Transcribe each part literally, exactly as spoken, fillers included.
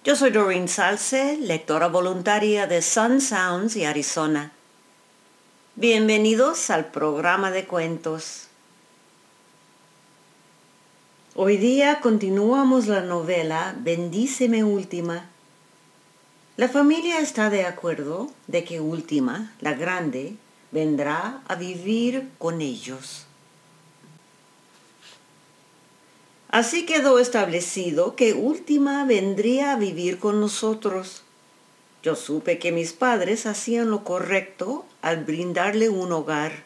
Yo soy Doreen Salce, lectora voluntaria de Sun Sounds y Arizona. Bienvenidos al programa de cuentos. Hoy día continuamos la novela Bendíceme Última. La familia está de acuerdo de que Última, la grande, vendrá a vivir con ellos. Así quedó establecido que Última vendría a vivir con nosotros. Yo supe que mis padres hacían lo correcto al brindarle un hogar.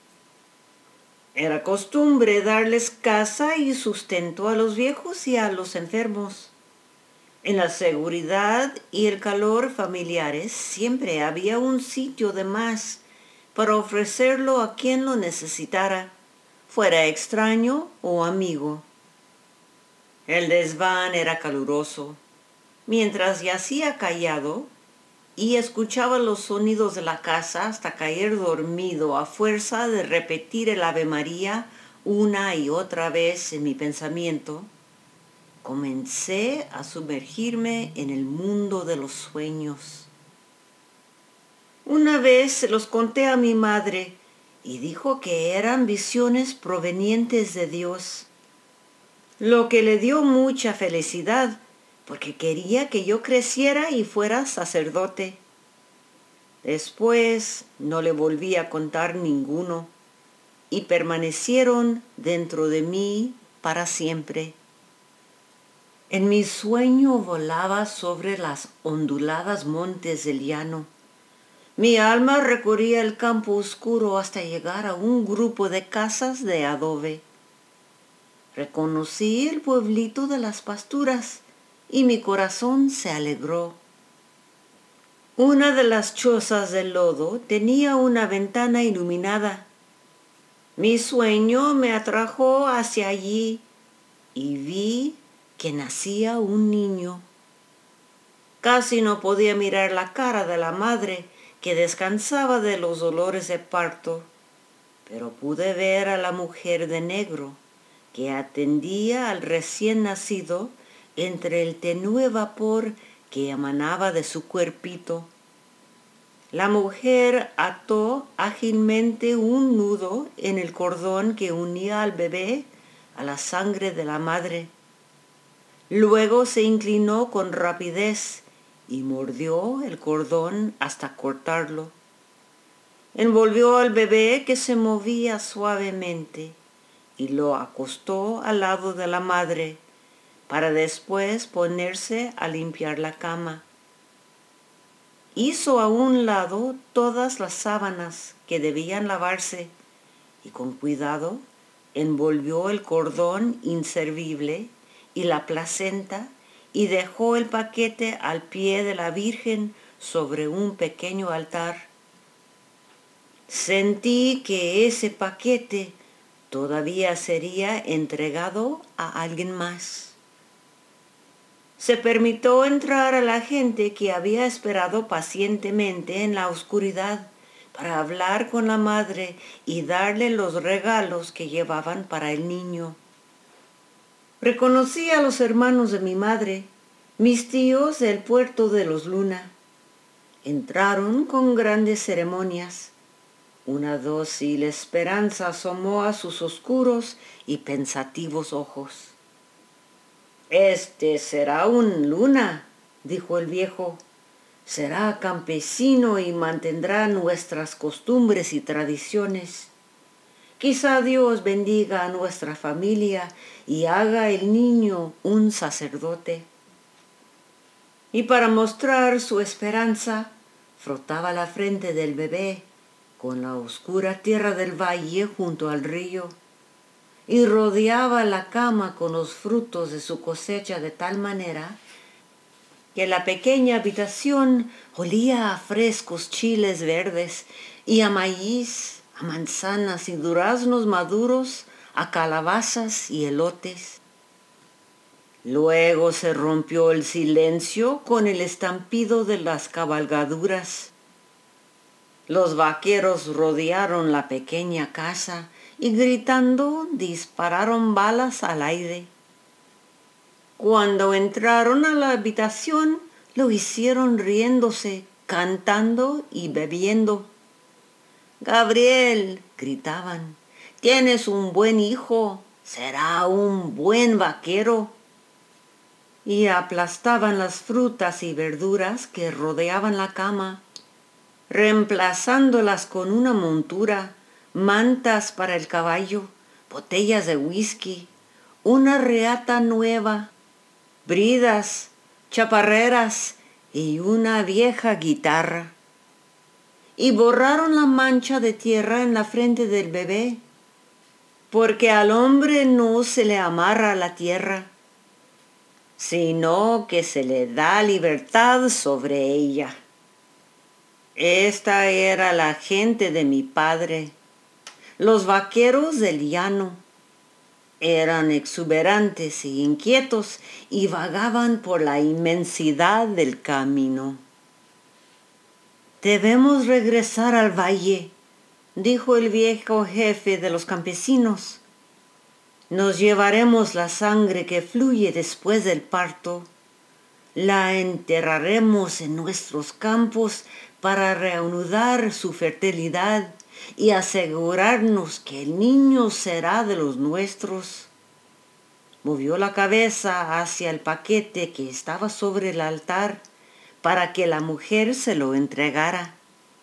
Era costumbre darles casa y sustento a los viejos y a los enfermos. En la seguridad y el calor familiares siempre había un sitio de más para ofrecerlo a quien lo necesitara, fuera extraño o amigo. El desván era caluroso. Mientras yacía callado y escuchaba los sonidos de la casa hasta caer dormido a fuerza de repetir el Ave María una y otra vez en mi pensamiento, comencé a sumergirme en el mundo de los sueños. Una vez se los conté a mi madre y dijo que eran visiones provenientes de Dios, lo que le dio mucha felicidad porque quería que yo creciera y fuera sacerdote. Después no le volví a contar ninguno y permanecieron dentro de mí para siempre. En mi sueño volaba sobre las onduladas montes del llano. Mi alma recorría el campo oscuro hasta llegar a un grupo de casas de adobe. Reconocí el pueblito de las pasturas y mi corazón se alegró. Una de las chozas de lodo tenía una ventana iluminada. Mi sueño me atrajo hacia allí y vi que nacía un niño. Casi no podía mirar la cara de la madre que descansaba de los dolores de parto, pero pude ver a la mujer de negro que atendía al recién nacido entre el tenue vapor que emanaba de su cuerpito. La mujer ató ágilmente un nudo en el cordón que unía al bebé a la sangre de la madre. Luego se inclinó con rapidez y mordió el cordón hasta cortarlo. Envolvió al bebé que se movía suavemente y lo acostó al lado de la madre para después ponerse a limpiar la cama. Hizo a un lado todas las sábanas que debían lavarse y con cuidado envolvió el cordón inservible y la placenta y dejó el paquete al pie de la Virgen sobre un pequeño altar. Sentí que ese paquete todavía sería entregado a alguien más. Se permitió entrar a la gente que había esperado pacientemente en la oscuridad para hablar con la madre y darle los regalos que llevaban para el niño. Reconocí a los hermanos de mi madre, mis tíos del puerto de los Luna. Entraron con grandes ceremonias. Una dócil esperanza asomó a sus oscuros y pensativos ojos. «Este será un Luna», dijo el viejo. «Será campesino y mantendrá nuestras costumbres y tradiciones. Quizá Dios bendiga a nuestra familia y haga el niño un sacerdote». Y para mostrar su esperanza, frotaba la frente del bebé con la oscura tierra del valle junto al río y rodeaba la cama con los frutos de su cosecha de tal manera que la pequeña habitación olía a frescos chiles verdes y a maíz, a manzanas y duraznos maduros, a calabazas y elotes. Luego se rompió el silencio con el estampido de las cabalgaduras. Los vaqueros rodearon la pequeña casa y gritando dispararon balas al aire. Cuando entraron a la habitación, lo hicieron riéndose, cantando y bebiendo. «Gabriel», gritaban, «tienes un buen hijo, será un buen vaquero». Y aplastaban las frutas y verduras que rodeaban la cama, reemplazándolas con una montura, mantas para el caballo, botellas de whisky, una reata nueva, bridas, chaparreras y una vieja guitarra. Y borraron la mancha de tierra en la frente del bebé, porque al hombre no se le amarra la tierra, sino que se le da libertad sobre ella. Esta era la gente de mi padre, los vaqueros del llano. Eran exuberantes y inquietos y vagaban por la inmensidad del camino. «Debemos regresar al valle», dijo el viejo jefe de los campesinos. «Nos llevaremos la sangre que fluye después del parto. La enterraremos en nuestros campos para reanudar su fertilidad y asegurarnos que el niño será de los nuestros». Movió la cabeza hacia el paquete que estaba sobre el altar para que la mujer se lo entregara.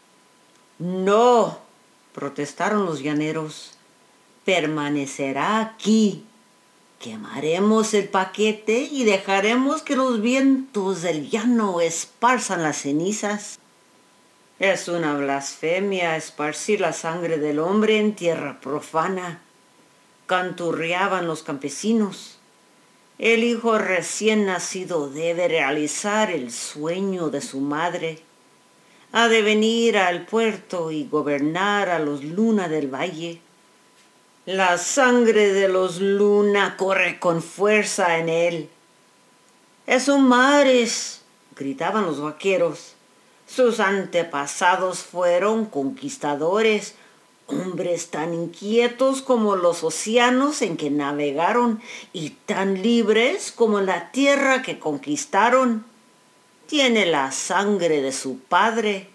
«No», protestaron los llaneros, «permanecerá aquí. Quemaremos el paquete y dejaremos que los vientos del llano esparzan las cenizas». «Es una blasfemia esparcir la sangre del hombre en tierra profana», canturreaban los campesinos. «El hijo recién nacido debe realizar el sueño de su madre. Ha de venir al puerto y gobernar a los Luna del valle. La sangre de los Luna corre con fuerza en él». «Es un mares», gritaban los vaqueros. «Sus antepasados fueron conquistadores, hombres tan inquietos como los océanos en que navegaron y tan libres como la tierra que conquistaron. Tiene la sangre de su padre».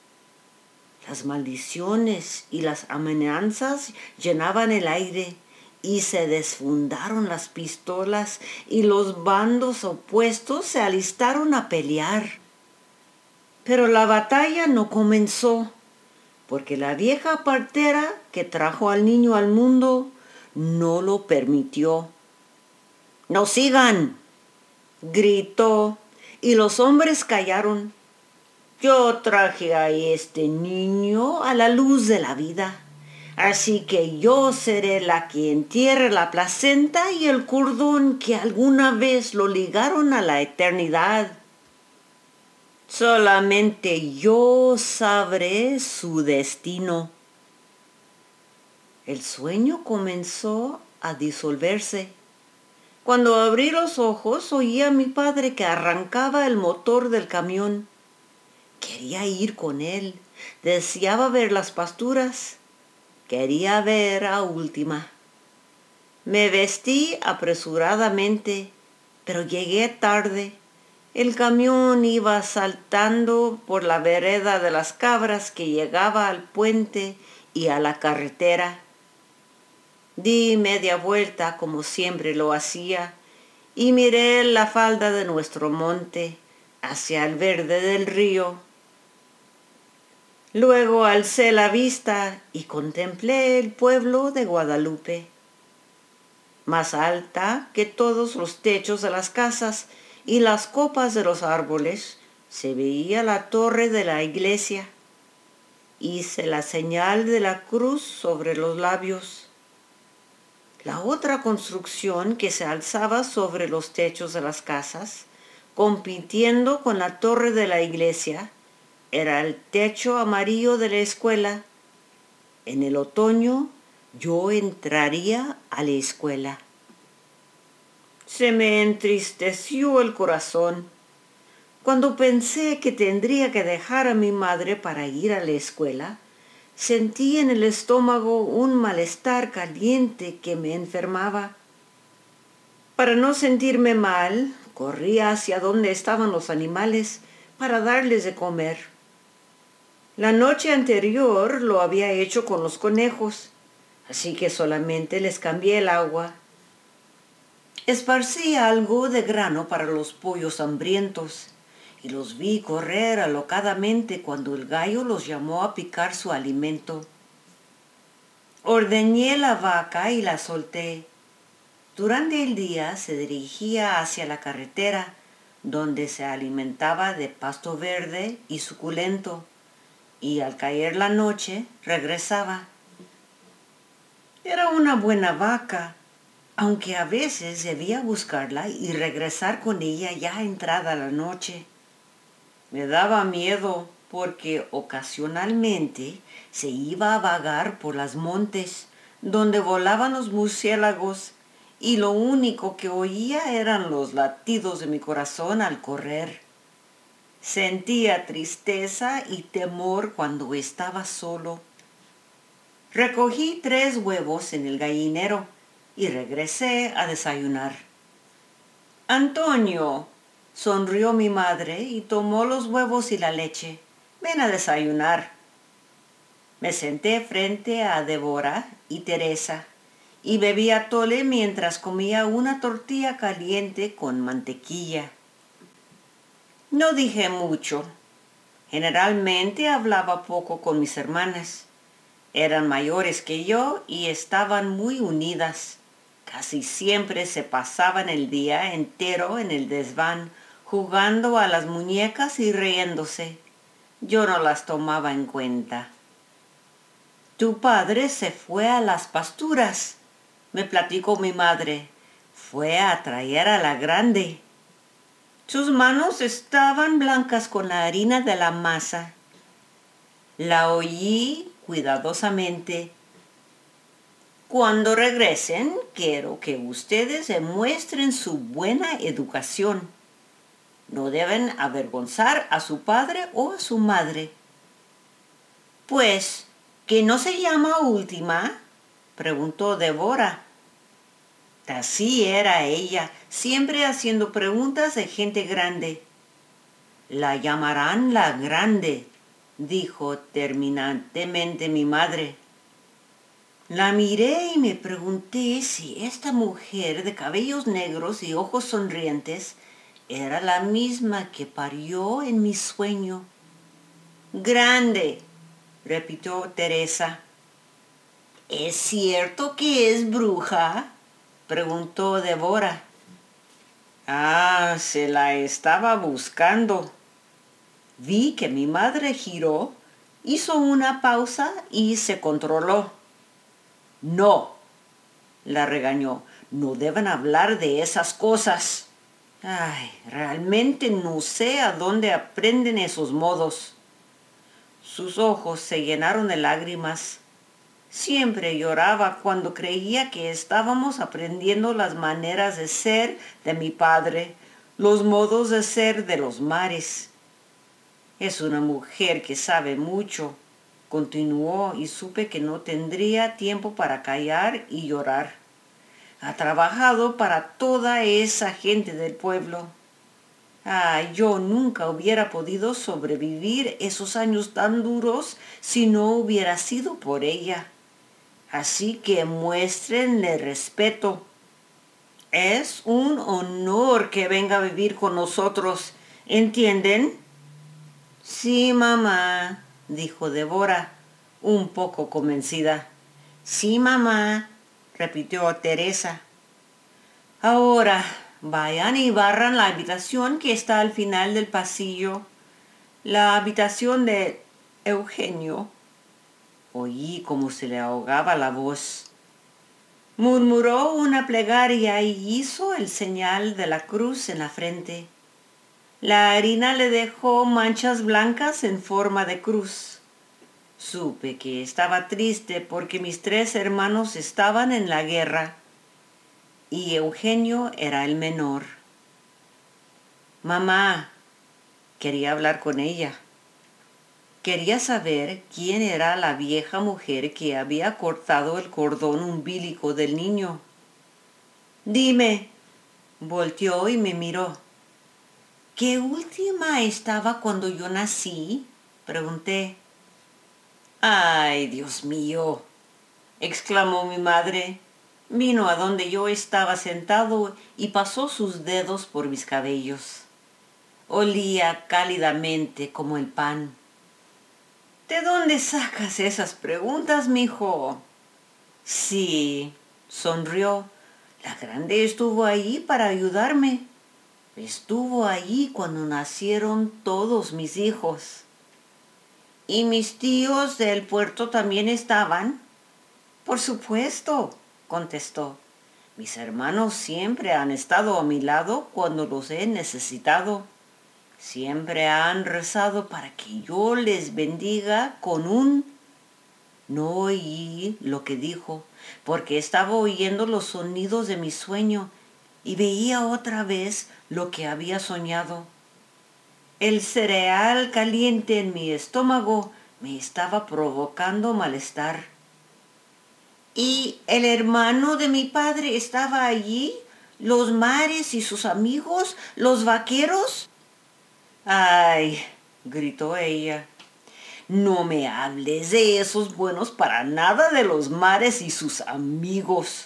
Las maldiciones y las amenazas llenaban el aire y se desfundaron las pistolas y los bandos opuestos se alistaron a pelear. Pero la batalla no comenzó, porque la vieja partera que trajo al niño al mundo no lo permitió. «¡No sigan!», gritó, y los hombres callaron. «Yo traje a este niño a la luz de la vida, así que yo seré la que entierre la placenta y el cordón que alguna vez lo ligaron a la eternidad. Solamente yo sabré su destino». El sueño comenzó a disolverse. Cuando abrí los ojos, oí a mi padre que arrancaba el motor del camión. Quería ir con él, deseaba ver las pasturas, quería ver a Última. Me vestí apresuradamente, pero llegué tarde. El camión iba saltando por la vereda de las cabras que llegaba al puente y a la carretera. Di media vuelta como siempre lo hacía y miré la falda de nuestro monte hacia el verde del río. Luego alcé la vista y contemplé el pueblo de Guadalupe. Más alta que todos los techos de las casas y las copas de los árboles, se veía la torre de la iglesia. Hice la señal de la cruz sobre los labios. La otra construcción que se alzaba sobre los techos de las casas, compitiendo con la torre de la iglesia, era el techo amarillo de la escuela. En el otoño yo entraría a la escuela. Se me entristeció el corazón cuando pensé que tendría que dejar a mi madre para ir a la escuela. Sentí en el estómago un malestar caliente que me enfermaba. Para no sentirme mal, corrí hacia donde estaban los animales para darles de comer. La noche anterior lo había hecho con los conejos, así que solamente les cambié el agua. Esparcí algo de grano para los pollos hambrientos y los vi correr alocadamente cuando el gallo los llamó a picar su alimento. Ordeñé la vaca y la solté. Durante el día se dirigía hacia la carretera, donde se alimentaba de pasto verde y suculento, y al caer la noche regresaba. Era una buena vaca, aunque a veces debía buscarla y regresar con ella ya entrada la noche. Me daba miedo porque ocasionalmente se iba a vagar por los montes, donde volaban los murciélagos, y lo único que oía eran los latidos de mi corazón al correr. Sentía tristeza y temor cuando estaba solo. Recogí tres huevos en el gallinero y regresé a desayunar. Antonio, sonrió mi madre y tomó los huevos y la leche. Ven a desayunar. Me senté frente a Débora y Teresa y bebí atole mientras comía una tortilla caliente con mantequilla. No dije mucho. Generalmente hablaba poco con mis hermanas. Eran mayores que yo y estaban muy unidas. Casi siempre se pasaban el día entero en el desván, jugando a las muñecas y riéndose. Yo no las tomaba en cuenta. Tu padre se fue a las pasturas, me platicó mi madre. Fue a traer a la grande. Sus manos estaban blancas con la harina de la masa. La oí cuidadosamente. Cuando regresen, quiero que ustedes demuestren su buena educación. No deben avergonzar a su padre o a su madre. Pues, ¿que no se llama Última?, preguntó Débora. Así era ella, siempre haciendo preguntas de gente grande. La llamarán la Grande, dijo terminantemente mi madre. La miré y me pregunté si esta mujer de cabellos negros y ojos sonrientes era la misma que parió en mi sueño. Grande, repitió Teresa. ¿Es cierto que es bruja?, preguntó Débora. Ah, se la estaba buscando. Vi que mi madre giró, hizo una pausa y se controló. No, la regañó, no deben hablar de esas cosas. Ay, realmente no sé a dónde aprenden esos modos. Sus ojos se llenaron de lágrimas. Siempre lloraba cuando creía que estábamos aprendiendo las maneras de ser de mi padre, los modos de ser de los mares. Es una mujer que sabe mucho, continuó, y supe que no tendría tiempo para callar y llorar. Ha trabajado para toda esa gente del pueblo. Ah, yo nunca hubiera podido sobrevivir esos años tan duros si no hubiera sido por ella. Así que muéstrenle respeto. Es un honor que venga a vivir con nosotros, ¿entienden? Sí, mamá, dijo Débora, un poco convencida. Sí, mamá, repitió Teresa. Ahora, vayan y barran la habitación que está al final del pasillo, la habitación de Eugenio. Oí cómo se le ahogaba la voz. Murmuró una plegaria y hizo el señal de la cruz en la frente. La harina le dejó manchas blancas en forma de cruz. Supe que estaba triste porque mis tres hermanos estaban en la guerra y Eugenio era el menor. Mamá, quería hablar con ella. Quería saber quién era la vieja mujer que había cortado el cordón umbilical del niño. Dime, Volteó y me miró. ¿Qué última estaba cuando yo nací?, pregunté. ¡Ay, Dios mío!, exclamó mi madre. Vino a donde yo estaba sentado y pasó sus dedos por mis cabellos. Olía cálidamente como el pan. ¿De dónde sacas esas preguntas, mijo? Sí, sonrió. La grande estuvo ahí para ayudarme. Estuvo allí cuando nacieron todos mis hijos. ¿Y mis tíos del puerto también estaban? Por supuesto, contestó. Mis hermanos siempre han estado a mi lado cuando los he necesitado. Siempre han rezado para que yo les bendiga con un... No oí lo que dijo, porque estaba oyendo los sonidos de mi sueño y veía otra vez lo que había soñado. El cereal caliente en mi estómago me estaba provocando malestar. ¿Y el hermano de mi padre estaba allí? ¿Los mares y sus amigos? ¿Los vaqueros? ¡Ay!, gritó ella. No me hables de esos buenos para nada de los mares y sus amigos.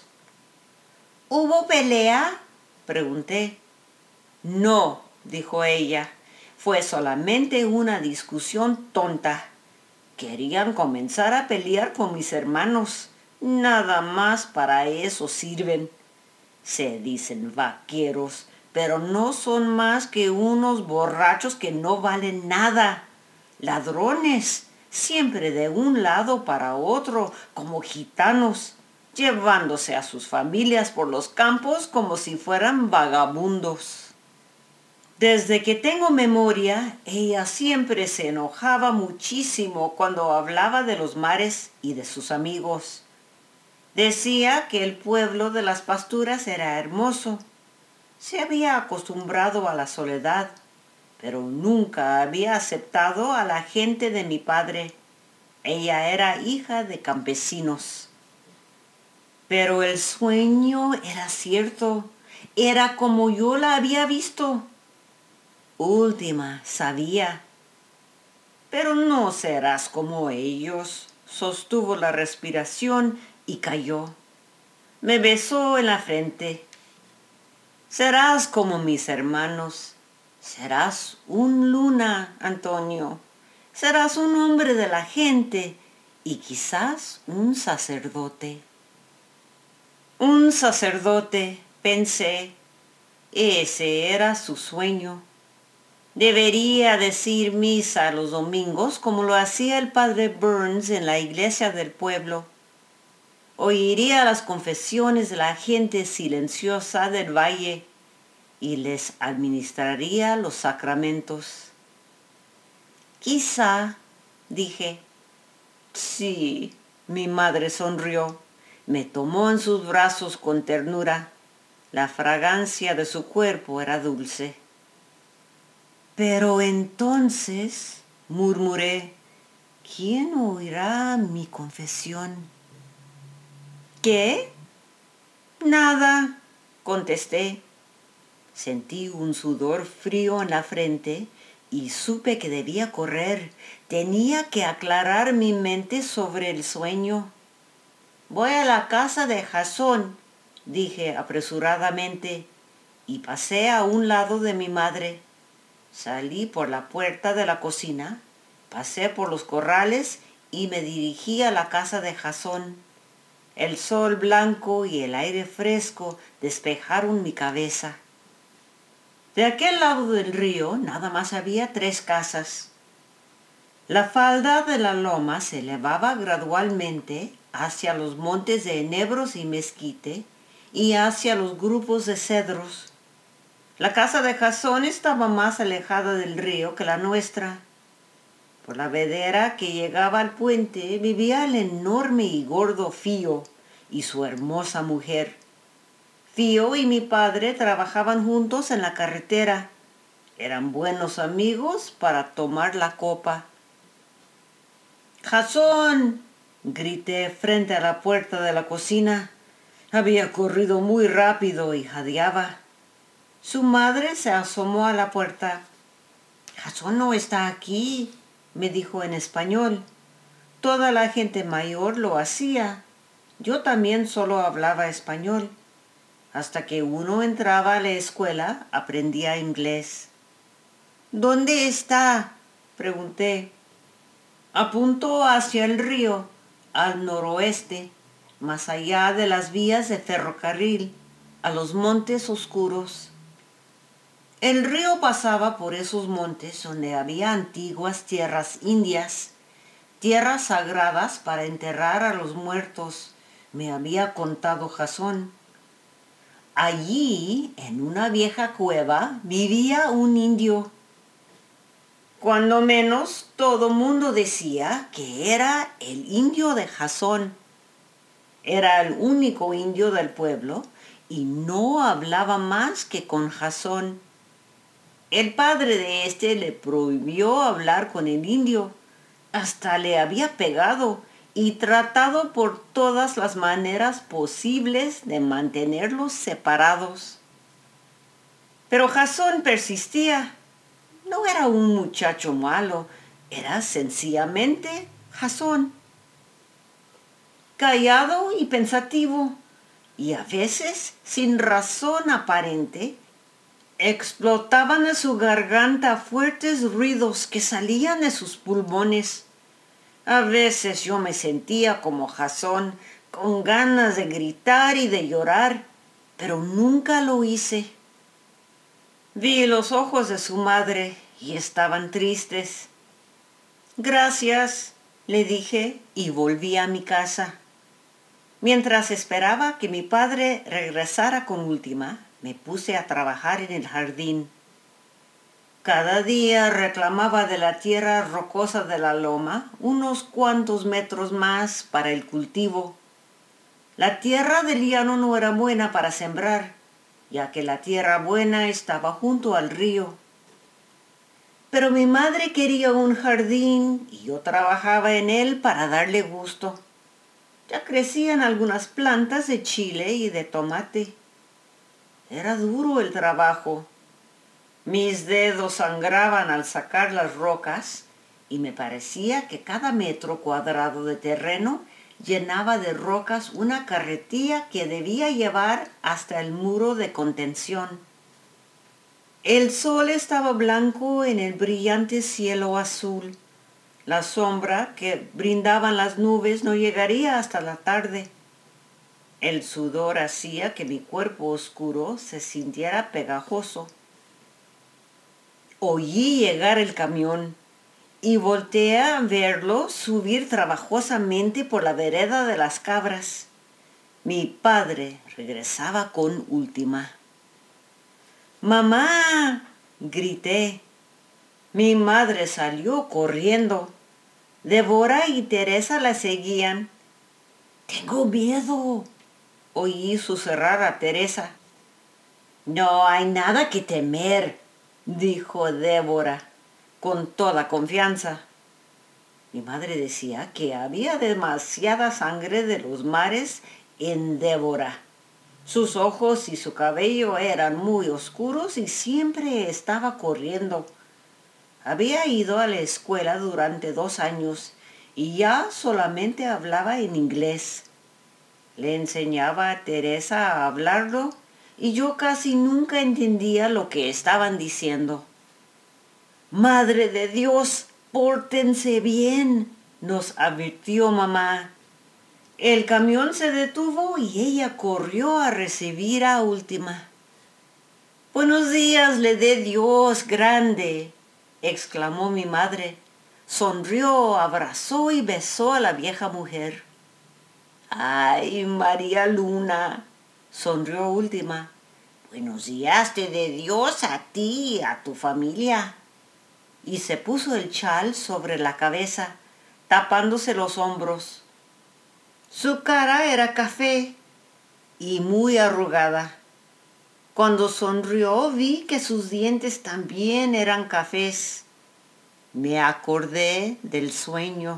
¿Hubo pelea?, pregunté. No, dijo ella. Fue solamente una discusión tonta. Querían comenzar a pelear con mis hermanos. Nada más para eso sirven. Se dicen vaqueros, pero no son más que unos borrachos que no valen nada. Ladrones, siempre de un lado para otro, como gitanos, llevándose a sus familias por los campos como si fueran vagabundos. Desde que tengo memoria, ella siempre se enojaba muchísimo cuando hablaba de los mares y de sus amigos. Decía que el pueblo de las pasturas era hermoso. Se había acostumbrado a la soledad, pero nunca había aceptado a la gente de mi padre. Ella era hija de campesinos. Pero el sueño era cierto, era como yo la había visto. Última sabía. Pero no serás como ellos. Sostuvo la respiración y cayó. Me besó en la frente. Serás como mis hermanos. Serás un luna, Antonio. Serás un hombre de la gente y quizás un sacerdote. Un sacerdote, pensé. Ese era su sueño. Debería decir misa los domingos como lo hacía el padre Burns en la iglesia del pueblo. Oiría las confesiones de la gente silenciosa del valle y les administraría los sacramentos. Quizá, dije. Sí, mi madre sonrió. Me tomó en sus brazos con ternura. La fragancia de su cuerpo era dulce. Pero entonces, murmuré, ¿quién oirá mi confesión? ¿Qué? Nada, contesté. Sentí un sudor frío en la frente y supe que debía correr. Tenía que aclarar mi mente sobre el sueño. Voy a la casa de Jasón, dije apresuradamente, y pasé a un lado de mi madre. Salí por la puerta de la cocina, pasé por los corrales y me dirigí a la casa de Jasón. El sol blanco y el aire fresco despejaron mi cabeza. De aquel lado del río nada más había tres casas. La falda de la loma se elevaba gradualmente hacia los montes de enebros y mezquite y hacia los grupos de cedros. La casa de Jasón estaba más alejada del río que la nuestra. Por la vedera que llegaba al puente vivía el enorme y gordo Fío y su hermosa mujer. Fío y mi padre trabajaban juntos en la carretera. Eran buenos amigos para tomar la copa. ¡Jasón!, grité frente a la puerta de la cocina. Había corrido muy rápido y jadeaba. Su madre se asomó a la puerta. «Jasón no está aquí», me dijo en español. Toda la gente mayor lo hacía. Yo también solo hablaba español. Hasta que uno entraba a la escuela, aprendía inglés. «¿Dónde está?», pregunté. Apuntó hacia el río, al noroeste, más allá de las vías de ferrocarril, a los montes oscuros. El río pasaba por esos montes donde había antiguas tierras indias, tierras sagradas para enterrar a los muertos, me había contado Jasón. Allí, en una vieja cueva, vivía un indio. Cuando menos, todo mundo decía que era el indio de Jasón. Era el único indio del pueblo y no hablaba más que con Jasón. El padre de éste le prohibió hablar con el indio. Hasta le había pegado y tratado por todas las maneras posibles de mantenerlos separados. Pero Jasón persistía. No era un muchacho malo, era sencillamente Jasón. Callado y pensativo, y a veces sin razón aparente, explotaban de su garganta fuertes ruidos que salían de sus pulmones. A veces yo me sentía como Jasón, con ganas de gritar y de llorar, pero nunca lo hice. Vi los ojos de su madre y estaban tristes. «Gracias», le dije y volví a mi casa. Mientras esperaba que mi padre regresara con Última, me puse a trabajar en el jardín. Cada día reclamaba de la tierra rocosa de la loma unos cuantos metros más para el cultivo. La tierra del llano no era buena para sembrar, ya que la tierra buena estaba junto al río. Pero mi madre quería un jardín y yo trabajaba en él para darle gusto. Ya crecían algunas plantas de chile y de tomate. Era duro el trabajo. Mis dedos sangraban al sacar las rocas y me parecía que cada metro cuadrado de terreno llenaba de rocas una carretilla que debía llevar hasta el muro de contención. El sol estaba blanco en el brillante cielo azul. La sombra que brindaban las nubes no llegaría hasta la tarde. El sudor hacía que mi cuerpo oscuro se sintiera pegajoso. Oí llegar el camión y volteé a verlo subir trabajosamente por la vereda de las cabras. Mi padre regresaba con Última. «¡Mamá!», grité. Mi madre salió corriendo. Débora y Teresa la seguían. «Tengo miedo», oí susurrar a Teresa. «No hay nada que temer», dijo Débora, con toda confianza. Mi madre decía que había demasiada sangre de los mares en Débora. Sus ojos y su cabello eran muy oscuros y siempre estaba corriendo. Había ido a la escuela durante dos años y ya solamente hablaba en inglés. Le enseñaba a Teresa a hablarlo y yo casi nunca entendía lo que estaban diciendo. «Madre de Dios, pórtense bien», nos advirtió mamá. El camión se detuvo y ella corrió a recibir a Última. «Buenos días le dé Dios grande», exclamó mi madre. Sonrió, abrazó y besó a la vieja mujer. «Ay, María Luna», sonrió Última. «Buenos días te dé Dios a ti y a tu familia». Y se puso el chal sobre la cabeza, tapándose los hombros. Su cara era café y muy arrugada. Cuando sonrió vi que sus dientes también eran cafés. Me acordé del sueño.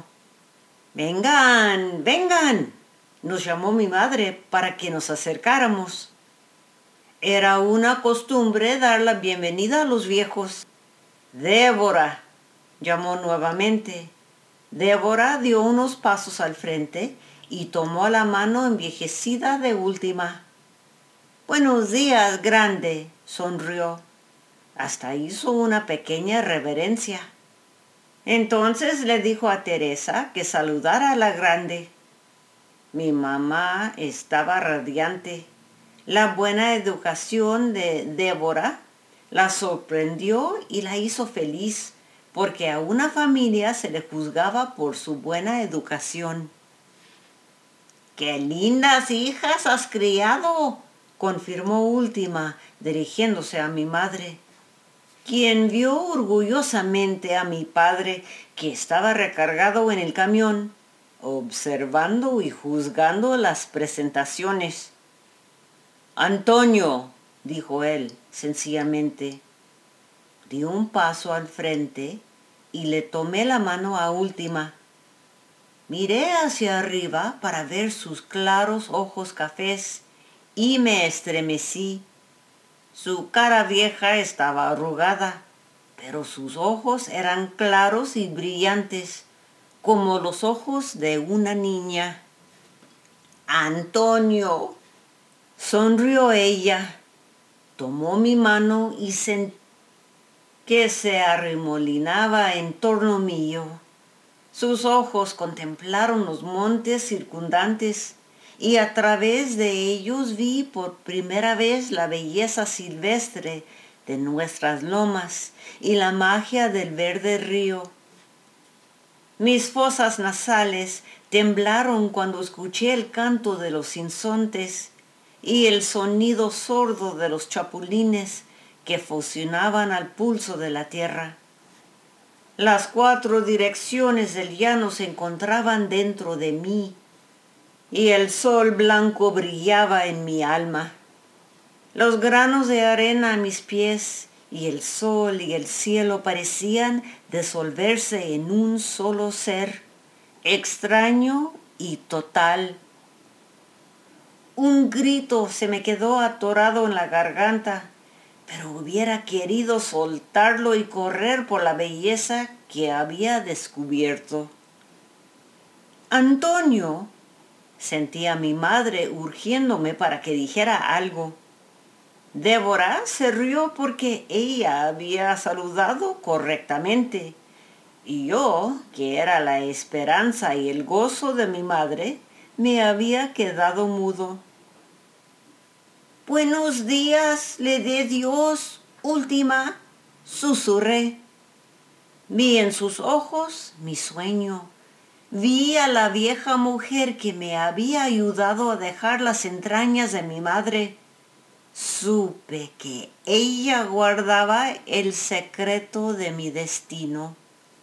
«Vengan, vengan», nos llamó mi madre para que nos acercáramos. Era una costumbre dar la bienvenida a los viejos. Débora, llamó nuevamente. Débora dio unos pasos al frente y tomó la mano envejecida de Última. Buenos días, grande, sonrió. Hasta hizo una pequeña reverencia. Entonces le dijo a Teresa que saludara a la grande. Mi mamá estaba radiante. La buena educación de Débora la sorprendió y la hizo feliz, porque a una familia se le juzgaba por su buena educación. ¡Qué lindas hijas has criado!, confirmó Última, dirigiéndose a mi madre, quien vio orgullosamente a mi padre, que estaba recargado en el camión, observando y juzgando las presentaciones. Antonio, dijo él, sencillamente. Di un paso al frente y le tomé la mano a Última. Miré hacia arriba para ver sus claros ojos cafés y me estremecí. Su cara vieja estaba arrugada, pero sus ojos eran claros y brillantes, como los ojos de una niña. Antonio, sonrió ella, tomó mi mano y sentí que se arremolinaba en torno mío. Sus ojos contemplaron los montes circundantes y a través de ellos vi por primera vez la belleza silvestre de nuestras lomas y la magia del verde río. Mis fosas nasales temblaron cuando escuché el canto de los sinsontes y el sonido sordo de los chapulines que fusionaban al pulso de la tierra. Las cuatro direcciones del llano se encontraban dentro de mí y el sol blanco brillaba en mi alma. Los granos de arena a mis pies y el sol y el cielo parecían disolverse en un solo ser, extraño y total. Un grito se me quedó atorado en la garganta, pero hubiera querido soltarlo y correr por la belleza que había descubierto. Antonio, sentí a mi madre urgiéndome para que dijera algo. Débora se rió porque ella había saludado correctamente, y yo, que era la esperanza y el gozo de mi madre, me había quedado mudo. Buenos días, le dé Dios, Última, susurré. Vi en sus ojos mi sueño. Vi a la vieja mujer que me había ayudado a dejar las entrañas de mi madre. Supe que ella guardaba el secreto de mi destino.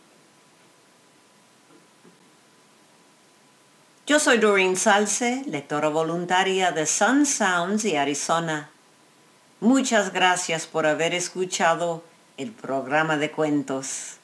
Yo soy Doreen Salce, lectora voluntaria de Sun Sounds y Arizona. Muchas gracias por haber escuchado el programa de cuentos.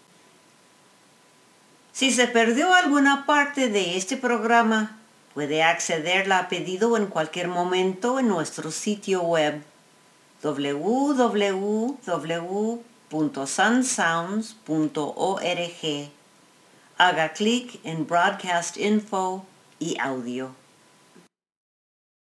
Si se perdió alguna parte de este programa, puede accederla a pedido en cualquier momento en nuestro sitio web w w w punto sun sounds punto org. Haga clic en Broadcast Info y Audio.